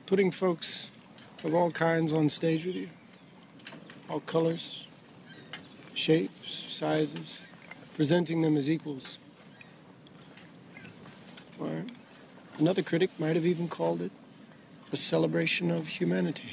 putting folks of all kinds on stage with you, all colors, shapes, sizes, presenting them as equals. Or another critic might have even called it a celebration of humanity.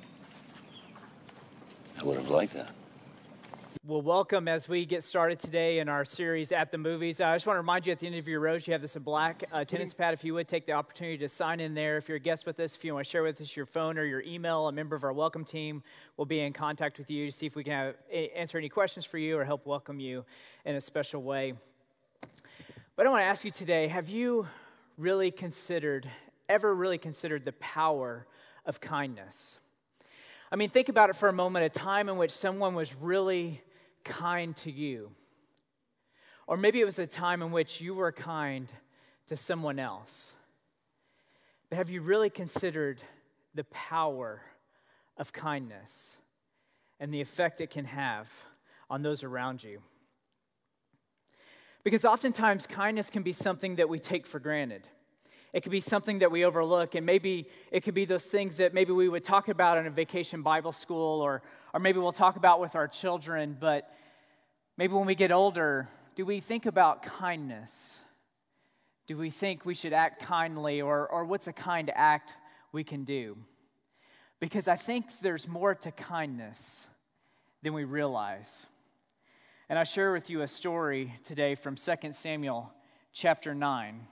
I would have liked that. Well, welcome as we get started today in our series At the Movies. I just want to remind you at the end of your rows, you have this black attendance pad. If you would take the opportunity to sign in there. If you're a guest with us, if you want to share with us your phone or your email, a member of our welcome team will be in contact with you to see if we can answer any questions for you or help welcome you in a special way. But I want to ask you today, have you ever really considered the power of kindness? I mean, think about it for a moment, a time in which someone was really kind to you. Or maybe it was a time in which you were kind to someone else. But have you really considered the power of kindness and the effect it can have on those around you? Because oftentimes kindness can be something that we take for granted. It could be something that we overlook, and maybe it could be those things that maybe we would talk about in a vacation Bible school, or maybe we'll talk about with our children, but maybe when we get older, do we think about kindness? Do we think we should act kindly, or what's a kind act we can do? Because I think there's more to kindness than we realize. And I'll share with you a story today from 2 Samuel chapter 9.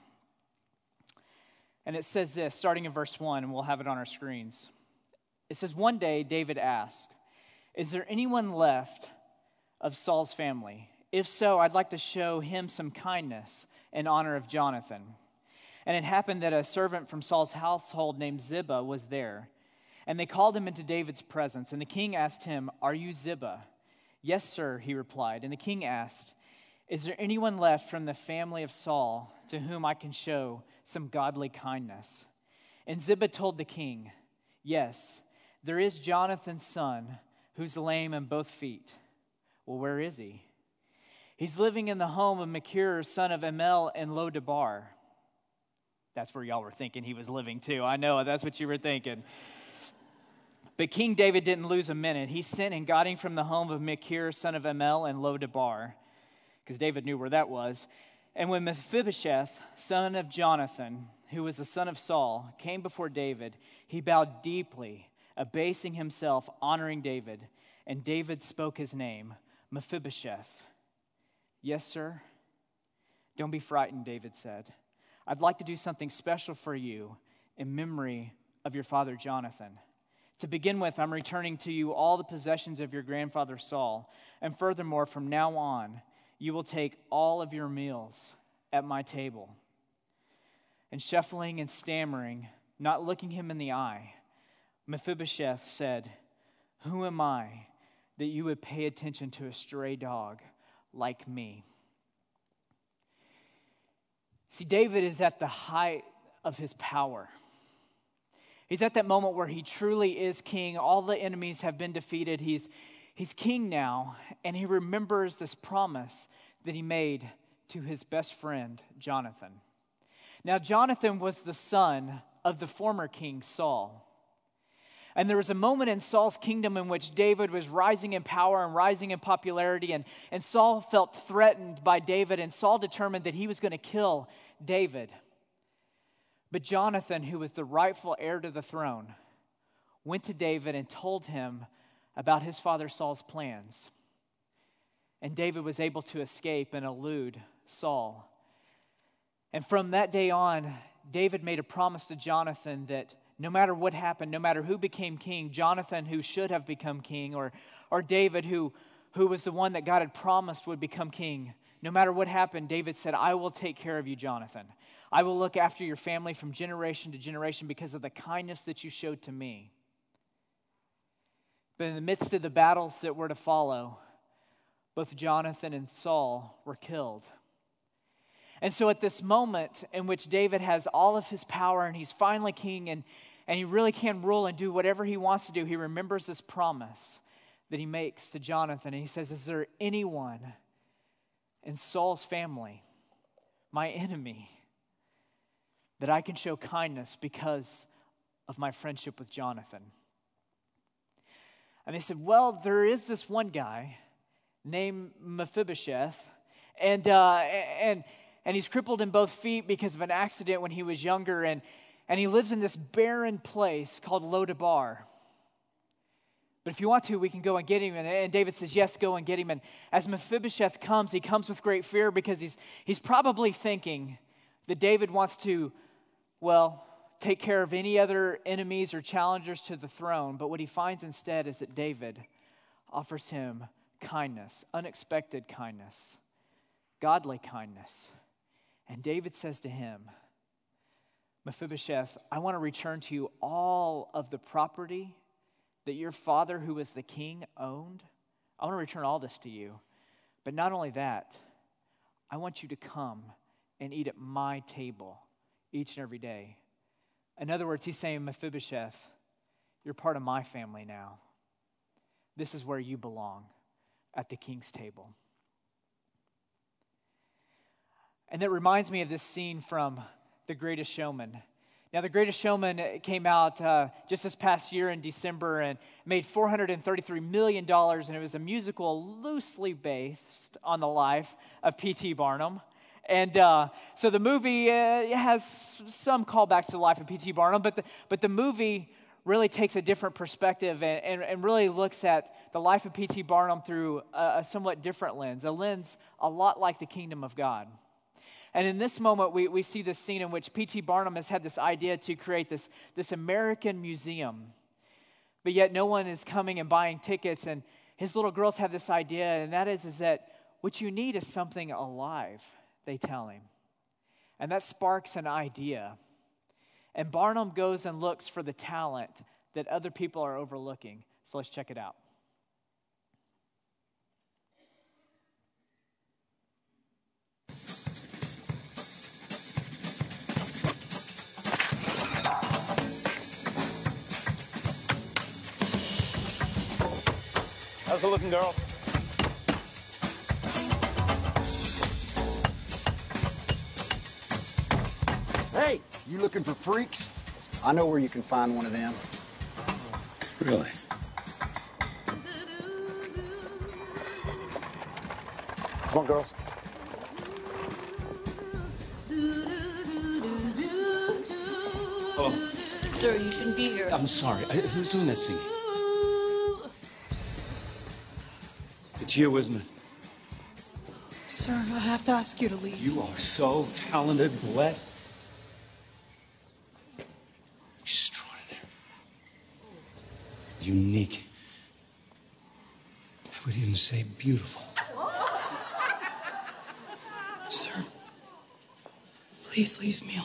And it says this, starting in verse 1, and we'll have it on our screens. It says, "One day David asked, 'Is there anyone left of Saul's family? If so, I'd like to show him some kindness in honor of Jonathan.' And it happened that a servant from Saul's household named Ziba was there. And they called him into David's presence. And the king asked him, 'Are you Ziba?' 'Yes, sir,' he replied. And the king asked, 'Is there anyone left from the family of Saul to whom I can show some godly kindness?' And Ziba told the king, 'Yes, there is Jonathan's son who's lame in both feet.' 'Well, where is he?' 'He's living in the home of Machir, son of Amel in Lo-debar.'" That's where y'all were thinking he was living too. I know, that's what you were thinking. But King David didn't lose a minute. He sent and got him from the home of Machir, son of Amel in Lo-debar, because David knew where that was. And when Mephibosheth, son of Jonathan, who was the son of Saul, came before David, he bowed deeply, abasing himself, honoring David. And David spoke his name, Mephibosheth. "Yes, sir." "Don't be frightened," David said. "I'd like to do something special for you in memory of your father Jonathan. To begin with, I'm returning to you all the possessions of your grandfather Saul. And furthermore, from now on, you will take all of your meals at my table." And shuffling and stammering, not looking him in the eye, Mephibosheth said, "Who am I that you would pay attention to a stray dog like me?" See, David is at the height of his power. He's at that moment where he truly is king. All the enemies have been defeated. He's king now, and he remembers this promise that he made to his best friend, Jonathan. Now, Jonathan was the son of the former king, Saul. And there was a moment in Saul's kingdom in which David was rising in power and rising in popularity, and Saul felt threatened by David, and Saul determined that he was going to kill David. But Jonathan, who was the rightful heir to the throne, went to David and told him about his father Saul's plans. And David was able to escape and elude Saul. And from that day on, David made a promise to Jonathan that no matter what happened, no matter who became king, Jonathan, who should have become king, or David, who was the one that God had promised would become king, no matter what happened, David said, "I will take care of you, Jonathan. I will look after your family from generation to generation because of the kindness that you showed to me." But in the midst of the battles that were to follow, both Jonathan and Saul were killed. And so at this moment in which David has all of his power and he's finally king and he really can rule and do whatever he wants to do, he remembers this promise that he makes to Jonathan. And he says, "Is there anyone in Saul's family, my enemy, that I can show kindness because of my friendship with Jonathan? And they said, well, there is this one guy named Mephibosheth, and he's crippled in both feet because of an accident when he was younger, and he lives in this barren place called Lodabar. But if you want to, we can go and get him. And David says, yes, go and get him. And as Mephibosheth comes, he comes with great fear because he's probably thinking that David wants to, well, take care of any other enemies or challengers to the throne. But what he finds instead is that David offers him kindness, unexpected kindness, godly kindness. And David says to him, Mephibosheth, I want to return to you all of the property that your father, who was the king, owned. I want to return all this to you. But not only that, I want you to come and eat at my table each and every day. In other words, he's saying, Mephibosheth, you're part of my family now. This is where you belong, at the king's table. And that reminds me of this scene from The Greatest Showman. Now, The Greatest Showman came out just this past year in December and made $433 million, and it was a musical loosely based on the life of P.T. Barnum. And so the movie has some callbacks to the life of P.T. Barnum, but the movie really takes a different perspective and really looks at the life of P.T. Barnum through a somewhat different lens, a lens a lot like the kingdom of God. And in this moment, we see this scene in which P.T. Barnum has had this idea to create this American museum. But yet no one is coming and buying tickets. And his little girls have this idea, and that is that what you need is something alive, they tell him. And that sparks an idea. And Barnum goes and looks for the talent that other people are overlooking. So let's check it out. How's it looking, girls? Hey, you looking for freaks? I know where you can find one of them. Really? Come on, girls. Oh. Sir, you shouldn't be here. I'm sorry. Who's doing that singing? It's you, isn't it? Sir, I have to ask you to leave. You are so talented, blessed. Extraordinary. Unique. I would even say beautiful. Sir, please leave me alone.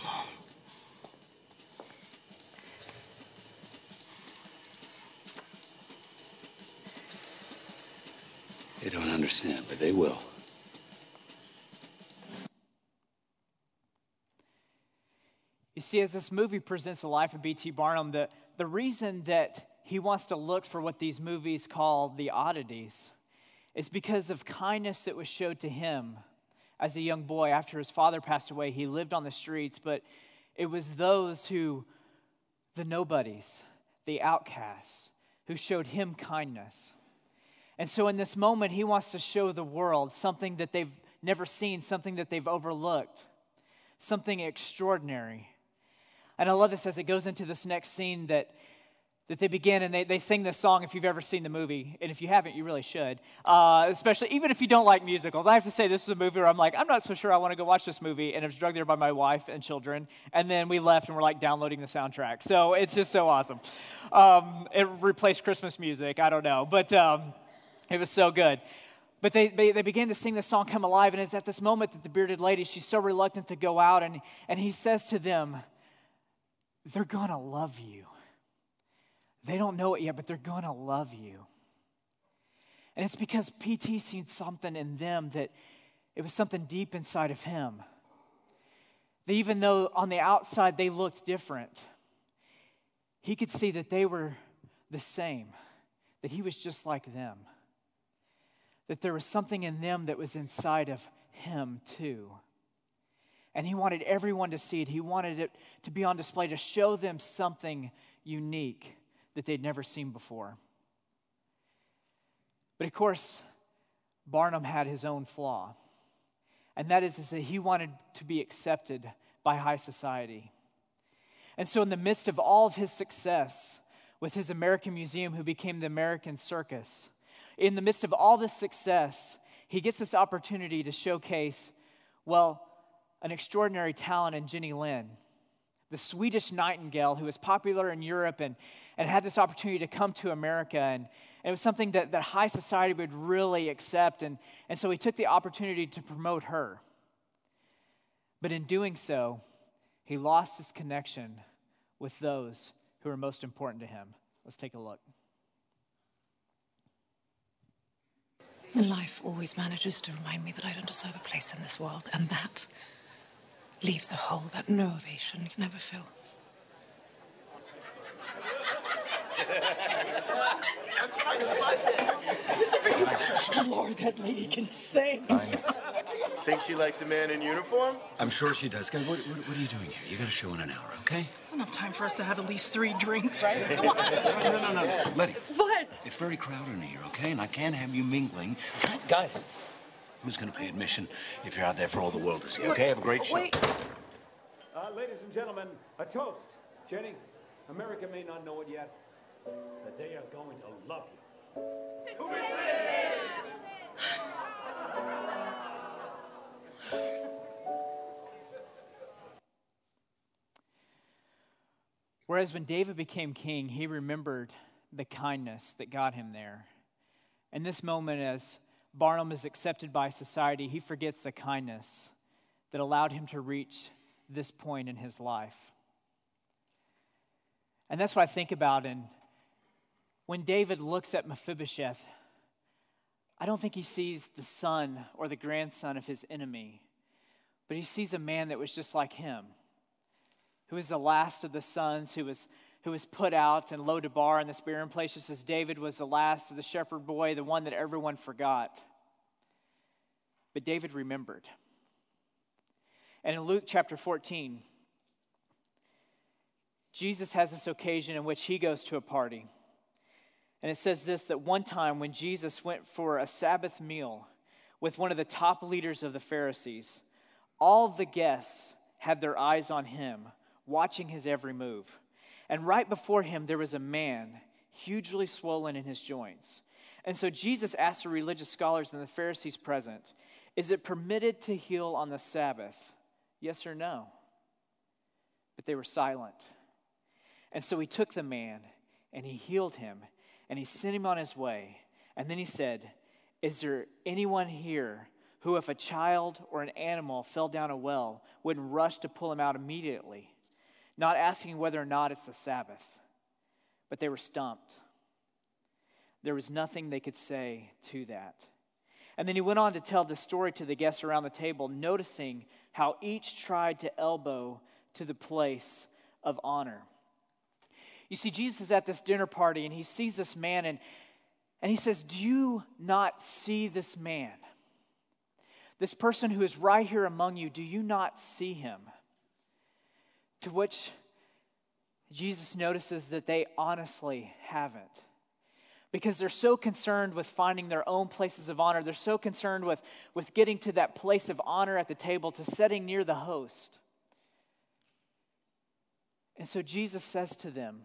They don't understand, but they will. You see, as this movie presents the life of P.T. Barnum, the reason that he wants to look for what these movies call the oddities is because of kindness that was showed to him as a young boy. After his father passed away, he lived on the streets, but it was those who, the nobodies, the outcasts, who showed him kindness. And so in this moment, he wants to show the world something that they've never seen, something that they've overlooked, something extraordinary. And I love this as it goes into this next scene that they begin, and they sing this song if you've ever seen the movie. And if you haven't, you really should. Especially, even if you don't like musicals. I have to say, this is a movie where I'm like, I'm not so sure I want to go watch this movie. And I was drugged there by my wife and children. And then we left and we're like downloading the soundtrack. So it's just so awesome. It replaced Christmas music. I don't know. But it was so good. But they begin to sing this song, Come Alive. And it's at this moment that the bearded lady, she's so reluctant to go out. And he says to them, they're going to love you. They don't know it yet, but they're going to love you. And it's because P.T. seen something in them that it was something deep inside of him. That even though on the outside they looked different, he could see that they were the same, that he was just like them. That there was something in them that was inside of him too. And he wanted everyone to see it. He wanted it to be on display to show them something unique that they'd never seen before. But of course, Barnum had his own flaw. And that is that he wanted to be accepted by high society. And so in the midst of all of his success with his American Museum, who became the American Circus, in the midst of all this success, he gets this opportunity to showcase, well, an extraordinary talent in Jenny Lind, the Swedish nightingale who was popular in Europe and had this opportunity to come to America. And it was something that high society would really accept. And so he took the opportunity to promote her. But in doing so, he lost his connection with those who are most important to him. Let's take a look. And life always manages to remind me that I don't deserve a place in this world, and that leaves a hole that no ovation can ever fill. Lord, that lady can sing. Think she likes a man in uniform? I'm sure she does. Guys, what are you doing here? You got a show in an hour, okay? It's enough time for us to have at least 3 drinks, right? Come on. No. Letty. What? It's very crowded in here, okay? And I can't have you mingling. Guys, who's going to pay admission if you're out there for all the world to see, okay? Have a great show. Wait. Ladies and gentlemen, a toast. Jenny, America may not know it yet, but they are going to love you. Whereas when David became king, he remembered the kindness that got him there. In this moment, as Barnum is accepted by society, he forgets the kindness that allowed him to reach this point in his life. And that's what I think about. And when David looks at Mephibosheth, I don't think he sees the son or the grandson of his enemy, but he sees a man that was just like him, who was the last of the sons, who was put out and Lo-debar in this barren place, just as David was the last of the shepherd boy, the one that everyone forgot. But David remembered. And in Luke chapter 14, Jesus has this occasion in which he goes to a party. And it says this, that one time when Jesus went for a Sabbath meal with one of the top leaders of the Pharisees, all the guests had their eyes on him, watching his every move. And right before him there was a man, hugely swollen in his joints. And so Jesus asked the religious scholars and the Pharisees present, is it permitted to heal on the Sabbath? Yes or no? But they were silent. And so he took the man and he healed him and he sent him on his way. And then he said, is there anyone here who, if a child or an animal fell down a well, wouldn't rush to pull him out immediately, not asking whether or not it's the Sabbath? But they were stumped. There was nothing they could say to that. And then he went on to tell the story to the guests around the table, noticing how each tried to elbow to the place of honor. You see, Jesus is at this dinner party and he sees this man and he says, do you not see this man? This person who is right here among you, do you not see him? To which Jesus notices that they honestly haven't. Because they're so concerned with finding their own places of honor. They're so concerned with getting to that place of honor at the table, to sitting near the host. And so Jesus says to them,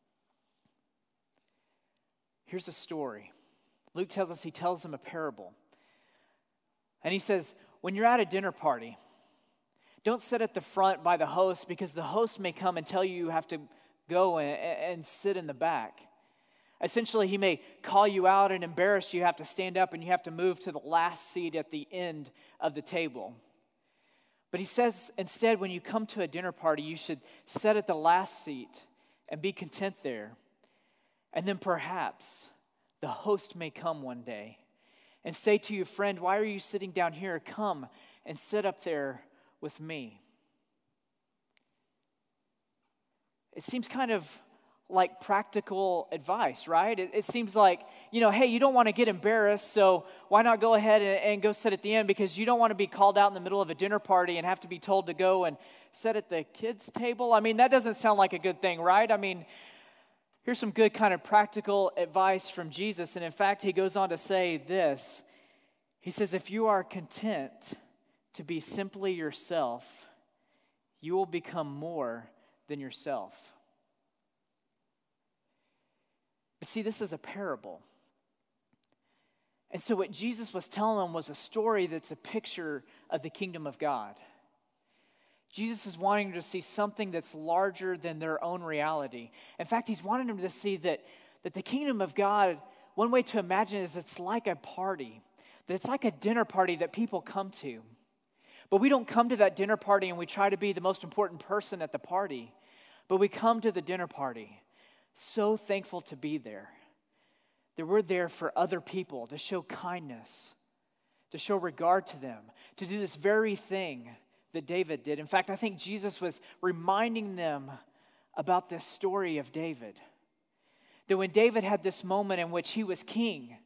here's a story. Luke tells us he tells them a parable. And he says, when you're at a dinner party, don't sit at the front by the host, because the host may come and tell you have to go and sit in the back. Essentially, he may call you out and embarrass you. You have to stand up and you have to move to the last seat at the end of the table. But he says, instead, when you come to a dinner party, you should sit at the last seat and be content there. And then perhaps the host may come one day and say to you, friend, why are you sitting down here? Come and sit up there with me. It seems kind of like practical advice, right? It seems like, hey, you don't want to get embarrassed, so why not go ahead and go sit at the end, because you don't want to be called out in the middle of a dinner party and have to be told to go and sit at the kids' table. I mean, that doesn't sound like a good thing, right? I mean, here's some good kind of practical advice from Jesus. And in fact, he goes on to say this. He says, if you are content to be simply yourself, you will become more than yourself. But see, this is a parable. And so what Jesus was telling them was a story that's a picture of the kingdom of God. Jesus is wanting them to see something that's larger than their own reality. In fact, he's wanting them to see that the kingdom of God, one way to imagine it is it's like a party, that it's like a dinner party that people come to. But we don't come to that dinner party and we try to be the most important person at the party, but we come to the dinner party so thankful to be there, that we're there for other people, to show kindness, to show regard to them, to do this very thing that David did. In fact, I think Jesus was reminding them about this story of David. That when David had this moment in which he was king,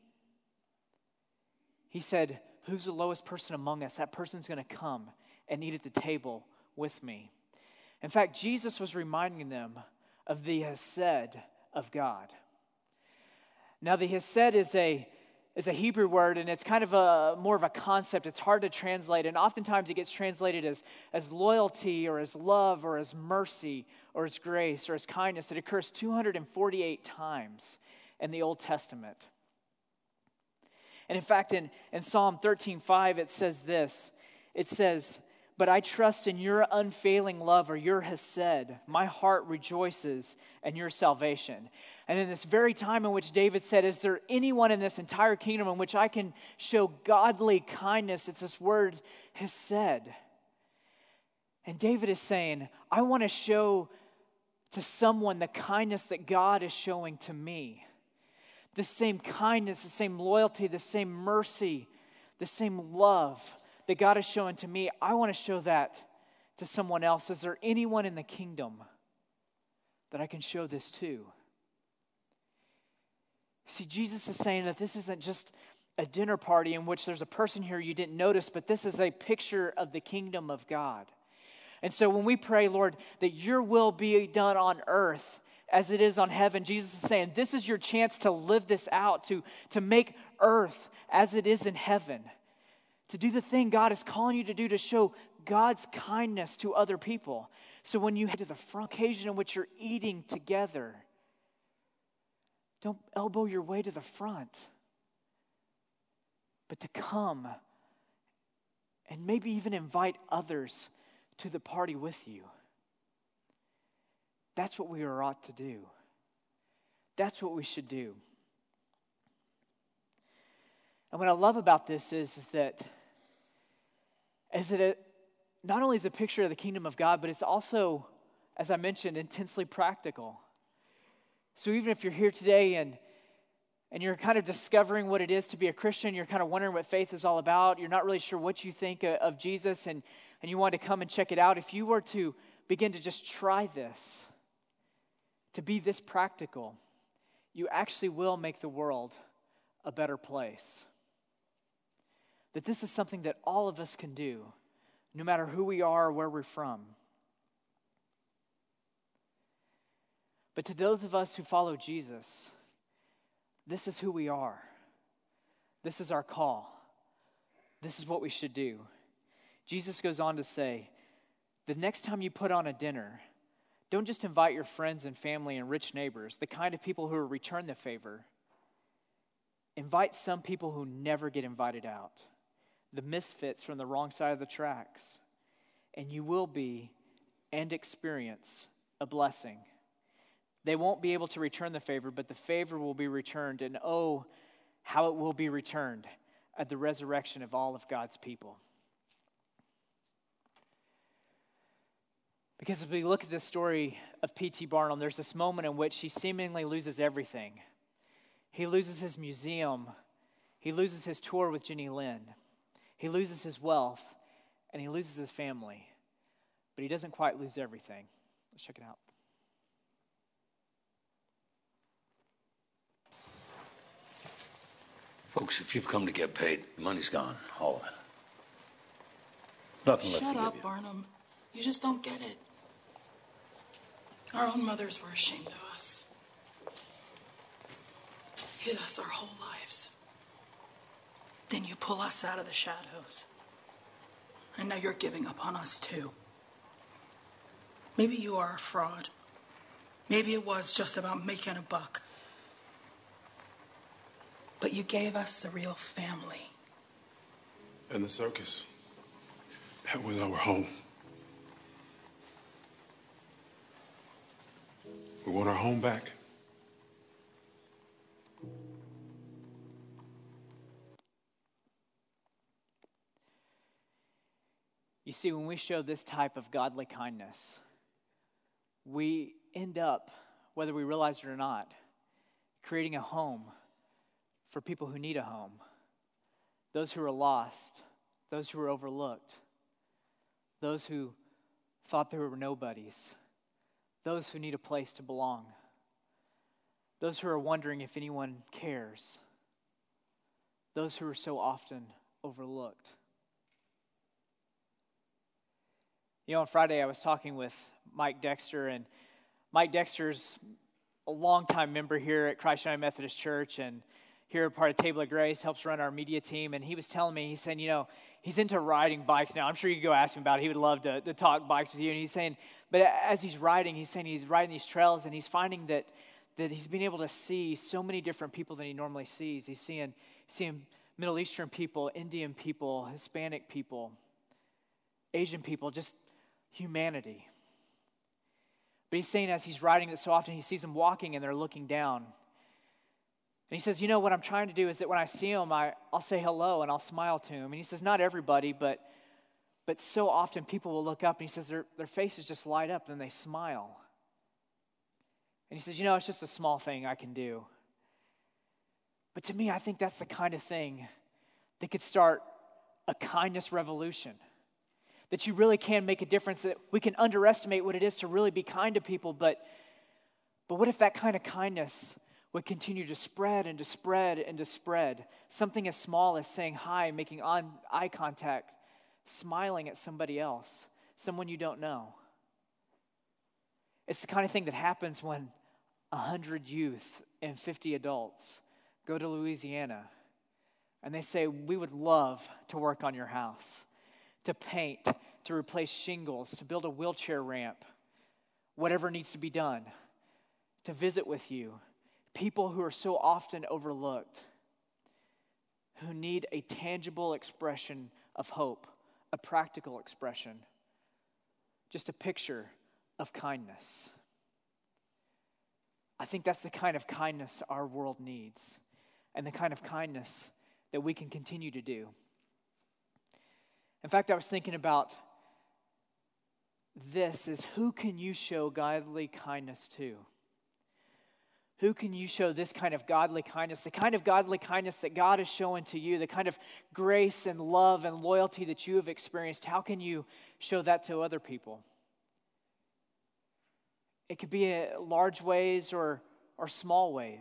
he said, who's the lowest person among us? That person's going to come and eat at the table with me. In fact, Jesus was reminding them of the Hesed of God. Now, the Hesed is a Hebrew word, and it's kind of more of a concept. It's hard to translate, and oftentimes it gets translated as loyalty or as love or as mercy or as grace or as kindness. It occurs 248 times in the Old Testament. And in fact, in Psalm 13:5, it says this. It says, but I trust in your unfailing love, or your Hesed. My heart rejoices in your salvation. And in this very time in which David said, is there anyone in this entire kingdom in which I can show godly kindness? It's this word, Hesed. And David is saying, I want to show to someone the kindness that God is showing to me. The same kindness, the same loyalty, the same mercy, the same love that God is showing to me. I want to show that to someone else. Is there anyone in the kingdom that I can show this to? See, Jesus is saying that this isn't just a dinner party in which there's a person here you didn't notice, but this is a picture of the kingdom of God. And so when we pray, Lord, that your will be done on earth as it is on heaven, Jesus is saying this is your chance to live this out, to make earth as it is in heaven. To do the thing God is calling you to do, to show God's kindness to other people. So when you head to the front occasion in which you're eating together, don't elbow your way to the front, but to come and maybe even invite others to the party with you. That's what we ought to do. That's what we should do. And what I love about this is that it not only is a picture of the kingdom of God, but it's also, as I mentioned, intensely practical. So even if you're here today and you're kind of discovering what it is to be a Christian, you're kind of wondering what faith is all about, you're not really sure what you think of Jesus, and you want to come and check it out, if you were to begin to just try this, to be this practical, you actually will make the world a better place. That this is something that all of us can do, no matter who we are or where we're from. But to those of us who follow Jesus, this is who we are. This is our call. This is what we should do. Jesus goes on to say, the next time you put on a dinner, don't just invite your friends and family and rich neighbors, the kind of people who will return the favor. Invite some people who never get invited out, the misfits from the wrong side of the tracks, and you will be and experience a blessing. They won't be able to return the favor, but the favor will be returned, and oh, how it will be returned at the resurrection of all of God's people. Because as we look at the story of P.T. Barnum, there's this moment in which he seemingly loses everything. He loses his museum. He loses his tour with Jenny Lind. He loses his wealth, and he loses his family. But he doesn't quite lose everything. Let's check it out. Folks, if you've come to get paid, the money's gone. All of it. Nothing left to Shut give up, you. Barnum. You just don't get it. Our own mothers were ashamed of us. Hid us our whole lives. Then you pull us out of the shadows. And now you're giving up on us too. Maybe you are a fraud. Maybe it was just about making a buck. But you gave us a real family. And the circus, that was our home. We want our home back. You see, when we show this type of godly kindness, we end up, whether we realize it or not, creating a home for people who need a home, those who are lost, those who are overlooked, those who thought they were nobodies, those who need a place to belong, those who are wondering if anyone cares, those who are so often overlooked. You know, on Friday I was talking with Mike Dexter, and Mike Dexter's a longtime member here at Christ United Methodist Church, and here at part of Table of Grace, helps run our media team, and he was telling me, he's saying, you know, he's into riding bikes now. I'm sure you could go ask him about it. He would love to talk bikes with you, and he's saying, but as he's riding, he's saying he's riding these trails, and he's finding that he's been able to see so many different people than he normally sees. He's seeing Middle Eastern people, Indian people, Hispanic people, Asian people, just humanity. But he's saying as he's riding that so often he sees them walking and they're looking down. And he says, you know, what I'm trying to do is that when I see him, I'll say hello and I'll smile to him. And he says, not everybody, but so often people will look up, and he says their faces just light up and they smile. And he says, you know, it's just a small thing I can do. But to me, I think that's the kind of thing that could start a kindness revolution. That you really can make a difference, that we can underestimate what it is to really be kind to people, but what if that kind of kindness would continue to spread and to spread and to spread? Something as small as saying hi, making eye contact, smiling at somebody else, someone you don't know. It's the kind of thing that happens when 100 youth and 50 adults go to Louisiana and they say, we would love to work on your house, to paint, to replace shingles, to build a wheelchair ramp, whatever needs to be done, to visit with you. People who are so often overlooked, who need a tangible expression of hope, a practical expression, just a picture of kindness. I think that's the kind of kindness our world needs, and the kind of kindness that we can continue to do. In fact, I was thinking about this, is who can you show godly kindness to? Who can you show this kind of godly kindness, the kind of godly kindness that God is showing to you, the kind of grace and love and loyalty that you have experienced? How can you show that to other people? It could be in large ways or small ways.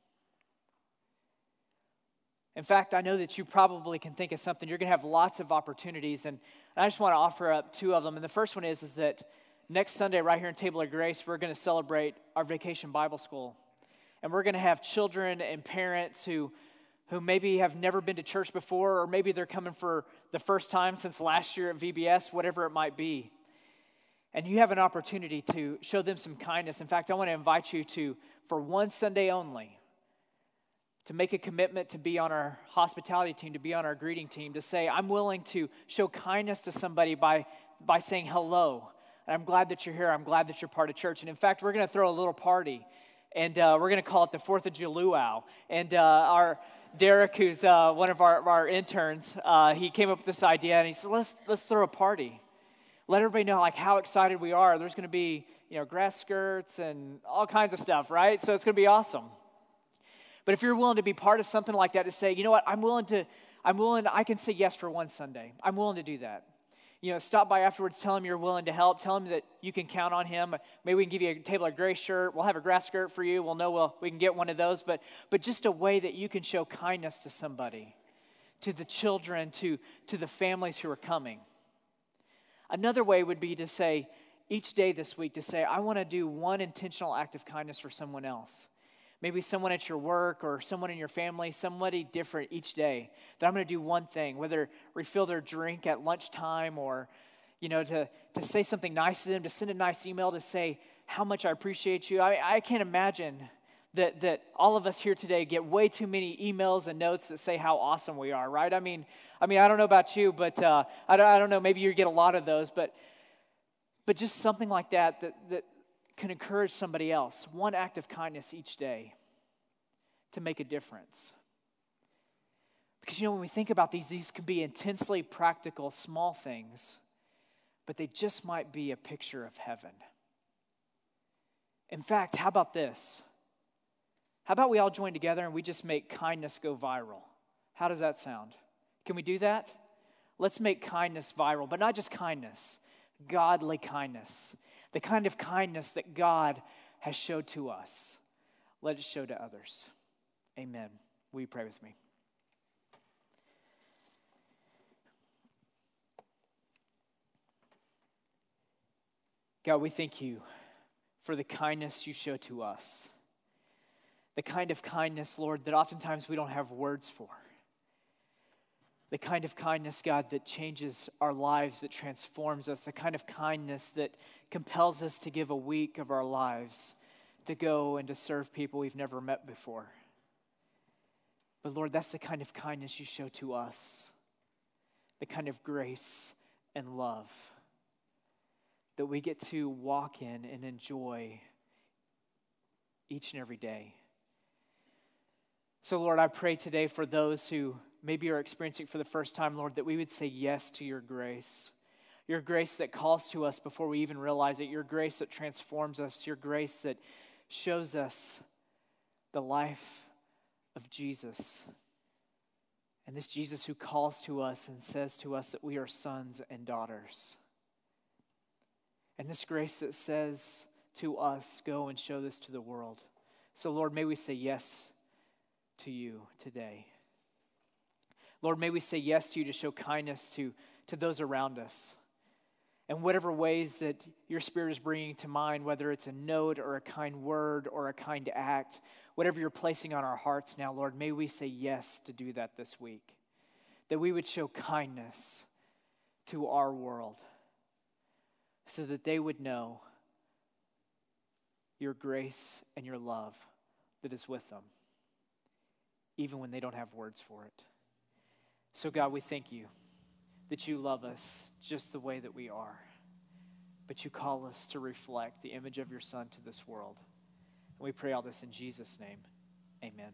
In fact, I know that you probably can think of something. You're going to have lots of opportunities, and I just want to offer up two of them. And the first one is that next Sunday, right here in Table of Grace, we're going to celebrate our Vacation Bible School. And we're going to have children and parents who maybe have never been to church before, or maybe they're coming for the first time since last year at VBS, whatever it might be. And you have an opportunity to show them some kindness. In fact, I want to invite you to, for one Sunday only, to make a commitment to be on our hospitality team, to be on our greeting team, to say, I'm willing to show kindness to somebody by saying hello. And I'm glad that you're here. I'm glad that you're part of church. And in fact, we're going to throw a little party. And we're going to call it the 4th of July. And our Derek, who's one of our interns, he came up with this idea, and he said, let's throw a party. Let everybody know like how excited we are. There's going to be, grass skirts and all kinds of stuff, right? So it's going to be awesome. But if you're willing to be part of something like that, to say, you know what, I can say yes for one Sunday. I'm willing to do that. Stop by afterwards, tell him you're willing to help, tell him that you can count on him. Maybe we can give you a Table of Grace shirt. We'll have a grass skirt for you. We'll know we can get one of those. But just a way that you can show kindness to somebody, to the children, to the families who are coming. Another way would be to say, each day this week, to say, I want to do one intentional act of kindness for someone else. Maybe someone at your work or someone in your family, somebody different each day. That I'm going to do one thing, whether refill their drink at lunchtime or, to say something nice to them, to send a nice email to say how much I appreciate you. I can't imagine that all of us here today get way too many emails and notes that say how awesome we are, right? I mean, I don't know about you, but I don't know, maybe you get a lot of those, but just something like that can encourage somebody else. One act of kindness each day to make a difference. Because, when we think about these could be intensely practical, small things, but they just might be a picture of heaven. In fact, how about this? How about we all join together and we just make kindness go viral? How does that sound? Can we do that? Let's make kindness viral, but not just kindness, godly kindness. The kind of kindness that God has showed to us. Let it show to others. Amen. Will you pray with me? God, we thank you for the kindness you show to us. The kind of kindness, Lord, that oftentimes we don't have words for. The kind of kindness, God, that changes our lives, that transforms us. The kind of kindness that compels us to give a week of our lives to go and to serve people we've never met before. But Lord, that's the kind of kindness you show to us. The kind of grace and love that we get to walk in and enjoy each and every day. So Lord, I pray today for those who maybe are experiencing it for the first time, Lord, that we would say yes to your grace that calls to us before we even realize it, your grace that transforms us, your grace that shows us the life of Jesus. And this Jesus who calls to us and says to us that we are sons and daughters. And this grace that says to us, go and show this to the world. So Lord, may we say yes to you today. Lord, may we say yes to you to show kindness to those around us. And whatever ways that your Spirit is bringing to mind, whether it's a note or a kind word or a kind act, whatever you're placing on our hearts now, Lord, may we say yes to do that this week. That we would show kindness to our world so that they would know your grace and your love that is with them, even when they don't have words for it. So God, we thank you that you love us just the way that we are, but you call us to reflect the image of your Son to this world. And we pray all this in Jesus' name. Amen.